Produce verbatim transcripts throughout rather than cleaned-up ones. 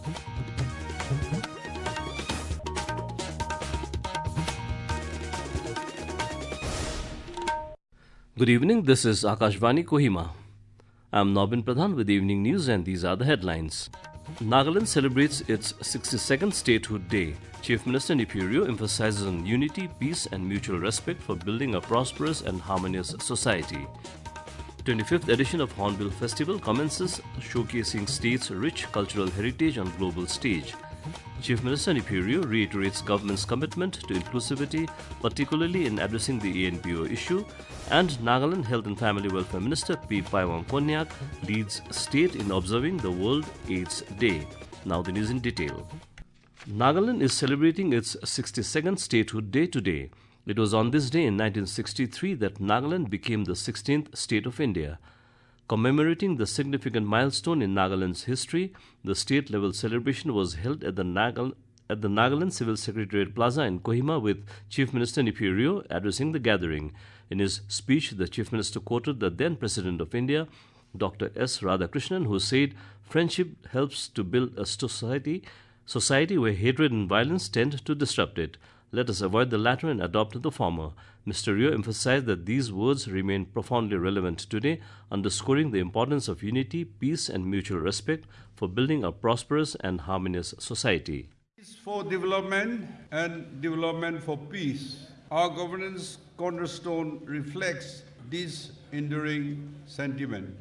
Good evening, this is Akashvani Kohima. I'm Nobin Pradhan with Evening News and these are the headlines. Nagaland celebrates its sixty-second Statehood Day. Chief Minister Neiphiu emphasizes on unity, peace and mutual respect for building a prosperous and harmonious society. twenty-fifth edition of Hornbill Festival commences, showcasing state's rich cultural heritage on global stage. Chief Minister Neiphiu reiterates government's commitment to inclusivity, particularly in addressing the A N P O issue, and Nagaland Health and Family Welfare Minister P. Paiwang Konyak leads state in observing the World AIDS Day. Now the news in detail. Nagaland is celebrating its sixty-second Statehood Day today. It was on this day in nineteen sixty-three that Nagaland became the sixteenth state of India. Commemorating the significant milestone in Nagaland's history, the state-level celebration was held at the, Nagal- at the Nagaland Civil Secretariat Plaza in Kohima with Chief Minister Neiphiu addressing the gathering. In his speech, the Chief Minister quoted the then President of India, Doctor S. Radhakrishnan, who said, "Friendship helps to build a society, society where hatred and violence tend to disrupt it. Let us avoid the latter and adopt the former." Mister Rio emphasized that these words remain profoundly relevant today, underscoring the importance of unity, peace and mutual respect for building a prosperous and harmonious society. Peace for development and development for peace. Our governance cornerstone reflects this enduring sentiment.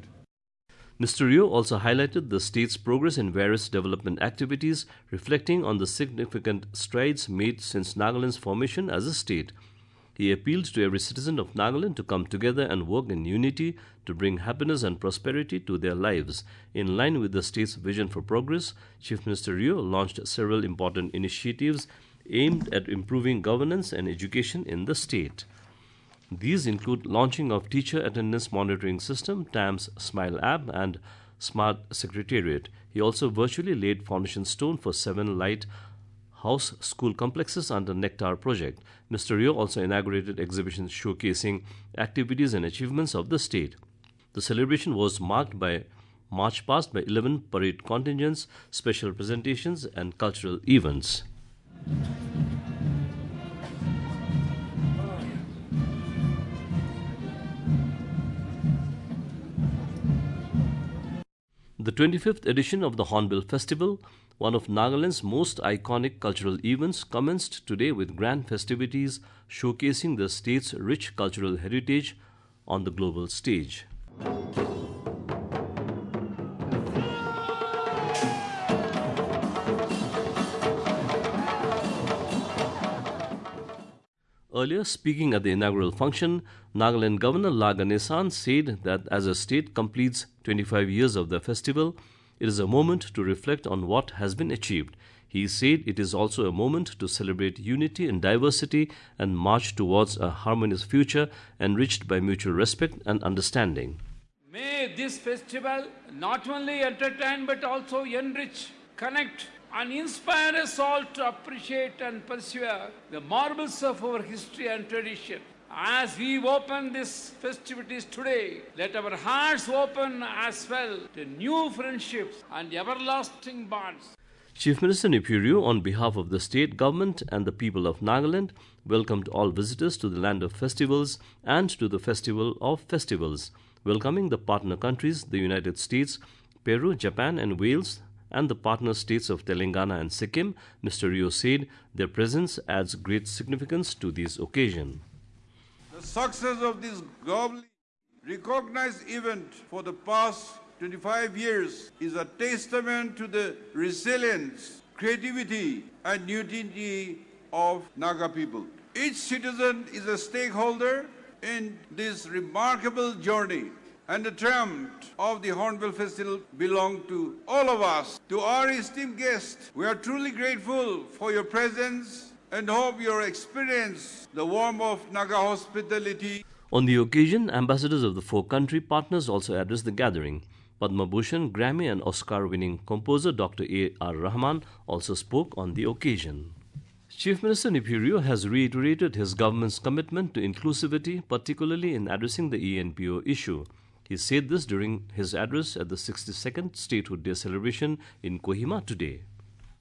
Mister Rio also highlighted the state's progress in various development activities, reflecting on the significant strides made since Nagaland's formation as a state. He appealed to every citizen of Nagaland to come together and work in unity to bring happiness and prosperity to their lives. In line with the state's vision for progress, Chief Minister Rio launched several important initiatives aimed at improving governance and education in the state. These include launching of Teacher Attendance Monitoring System, T A M's Smile app and Smart Secretariat. He also virtually laid foundation stone for seven light house school complexes under Nectar project. Mister Rio also inaugurated exhibitions showcasing activities and achievements of the state. The celebration was marked by march past by eleven parade contingents, special presentations and cultural events. The twenty-fifth edition of the Hornbill Festival, one of Nagaland's most iconic cultural events, commenced today with grand festivities showcasing the state's rich cultural heritage on the global stage. Earlier, speaking at the inaugural function, Nagaland Governor La Ganesan said that as a state completes twenty-five years of the festival, it is a moment to reflect on what has been achieved. He said it is also a moment to celebrate unity and diversity and march towards a harmonious future enriched by mutual respect and understanding. May this festival not only entertain but also enrich, connect and inspire us all to appreciate and pursue the marvels of our history and tradition. As we open these festivities today, let our hearts open as well to new friendships and everlasting bonds. Chief Minister Neiphiu, on behalf of the state government and the people of Nagaland, welcomed all visitors to the land of festivals and to the Festival of Festivals, welcoming the partner countries, the United States, Peru, Japan and Wales, and the partner states of Telangana and Sikkim. Mister Rio said their presence adds great significance to this occasion. The success of this globally recognized event for the past twenty-five years is a testament to the resilience, creativity and unity of Naga people. Each citizen is a stakeholder in this remarkable journey, and the triumph of the Hornbill Festival belongs to all of us. To our esteemed guests, we are truly grateful for your presence and hope you experience the warmth of Naga hospitality. On the occasion, ambassadors of the four country partners also addressed the gathering. Padma Bhushan, Grammy and Oscar-winning composer Doctor A R Rahman also spoke on the occasion. Chief Minister Neiphiu has reiterated his government's commitment to inclusivity, particularly in addressing the A N P O issue. He said this during his address at the sixty-second Statehood Day celebration in Kohima today.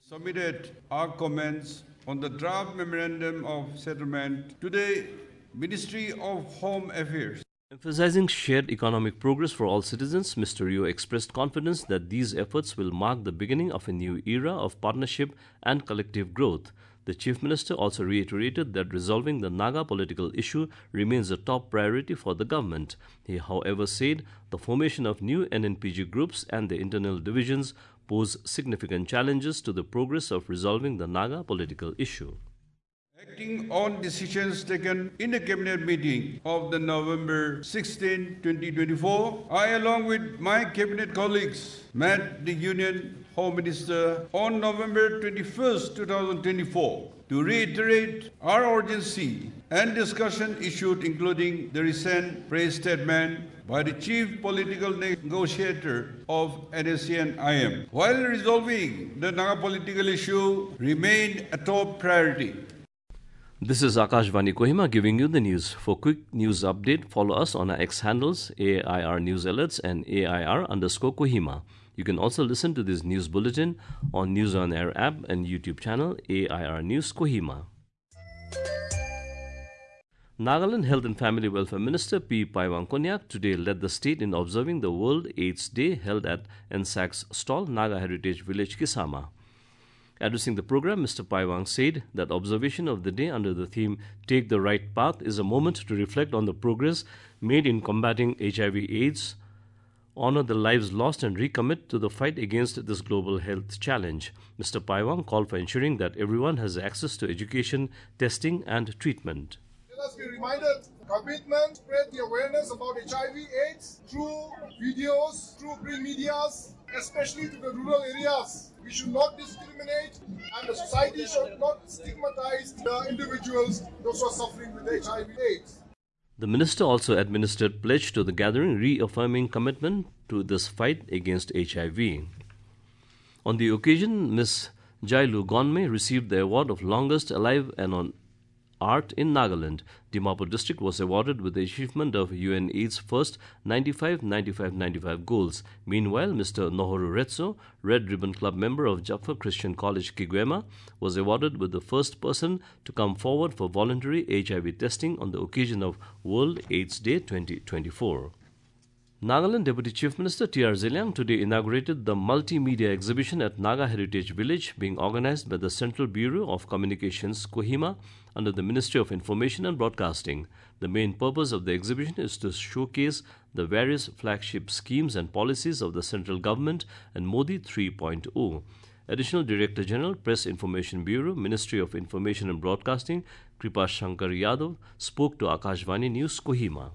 Submitted our comments on the draft memorandum of settlement to the Ministry of Home Affairs. Emphasizing shared economic progress for all citizens, Mister Rio expressed confidence that these efforts will mark the beginning of a new era of partnership and collective growth. The Chief Minister also reiterated that resolving the Naga political issue remains a top priority for the government. He, however, said the formation of new N N P G groups and the internal divisions pose significant challenges to the progress of resolving the Naga political issue. Acting on decisions taken in the Cabinet meeting of the November sixteenth, twenty twenty-four, I, along with my Cabinet colleagues, met the Union Home Minister on November twenty-first, two thousand twenty-four to reiterate our urgency and discussion issued, including the recent press statement by the chief political negotiator of N S C N I M. While resolving the Naga political issue remained a top priority. This is Akashvani Kohima giving you the news. For quick news update, follow us on our X handles, A I R News Alerts and A I R underscore Kohima. You can also listen to this news bulletin on News on Air app and YouTube channel A I R News Kohima. Nagaland Health and Family Welfare Minister P. Paiwang Konyak today led the state in observing the World AIDS Day held at N S A C's stall Naga Heritage Village, Kisama. Addressing the program, Mister Paiwang said that observation of the day under the theme Take the Right Path is a moment to reflect on the progress made in combating H I V AIDS, honor the lives lost and recommit to the fight against this global health challenge. Mister Paiwang called for ensuring that everyone has access to education, testing and treatment. Let us be reminded, commitment, spread the awareness about H I V AIDS through videos, through print medias, especially to the rural areas. We should not discriminate, and the society should not stigmatize the individuals, those who are suffering with H I V AIDS. The minister also administered pledge to the gathering, reaffirming commitment to this fight against H I V. On the occasion, Miss Jailu Gonme received the award of Longest Alive and on Art in Nagaland. Dimapur district was awarded with the achievement of U N AIDS first ninety-five ninety-five ninety-five goals. Meanwhile, Mister Nohoru Retso, Red Ribbon Club member of Jaffa Christian College, Kiguema, was awarded with the first person to come forward for voluntary H I V testing on the occasion of World AIDS Day twenty twenty-four. Nagaland Deputy Chief Minister T R Zeliang today inaugurated the multimedia exhibition at Naga Heritage Village, being organized by the Central Bureau of Communications, Kohima, under the Ministry of Information and Broadcasting. The main purpose of the exhibition is to showcase the various flagship schemes and policies of the central government and Modi three point oh. Additional Director General, Press Information Bureau, Ministry of Information and Broadcasting, Kripa Shankar Yadav, spoke to Akashvani News, Kohima.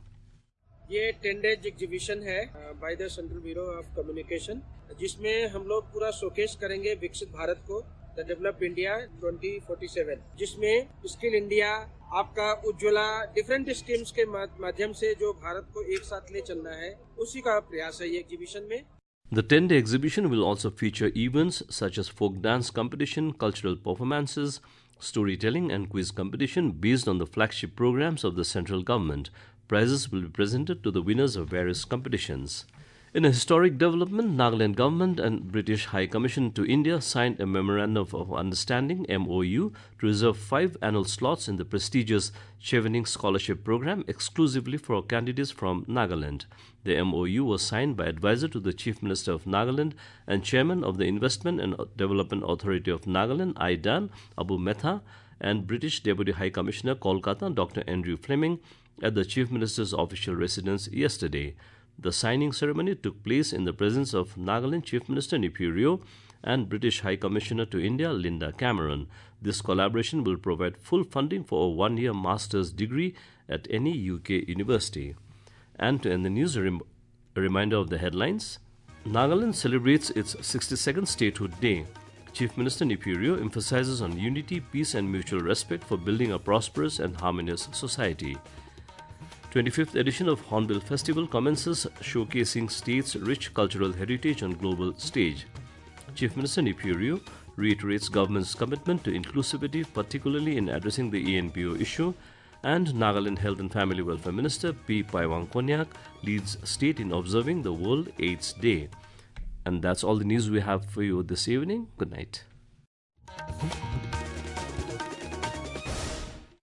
ये ten days exhibition है by the central bureau of communication, जिसमें हम लोग पूरा showcase करेंगे विकसित भारत को, the develop India twenty forty seven, जिसमें skill India, आपका उज्ज्वला, डिफरेंट स्कीम्स के माध्यम से जो भारत को एक साथ ले चलना है, उसी का प्रयास है ये एग्जीबिशन में. The ten-day exhibition will also feature events such as folk dance competition, cultural performances, storytelling and quiz competition based on the flagship programs of the central government. Prizes will be presented to the winners of various competitions. In a historic development, Nagaland government and British High Commission to India signed a Memorandum of Understanding M O U to reserve five annual slots in the prestigious Chevening Scholarship Program exclusively for candidates from Nagaland. The M O U was signed by advisor to the Chief Minister of Nagaland and Chairman of the Investment and Development Authority of Nagaland, I D A N, Abu Metha, and British Deputy High Commissioner, Kolkata, Doctor Andrew Fleming, at the Chief Minister's official residence yesterday. The signing ceremony took place in the presence of Nagaland Chief Minister Neiphiu Rio and British High Commissioner to India Linda Cameron. This collaboration will provide full funding for a one-year master's degree at any U K university. And to end the news, a, rem- a reminder of the headlines. Nagaland celebrates its sixty-second Statehood Day. Chief Minister Neiphiu Rio emphasizes on unity, peace and mutual respect for building a prosperous and harmonious society. twenty-fifth edition of Hornbill Festival commences, showcasing state's rich cultural heritage on global stage. Chief Minister Neiphiu Rio reiterates government's commitment to inclusivity, particularly in addressing the A N P O issue, and Nagaland Health and Family Welfare Minister P. Paiwang Konyak leads state in observing the World AIDS Day. And that's all the news we have for you this evening. Good night. है।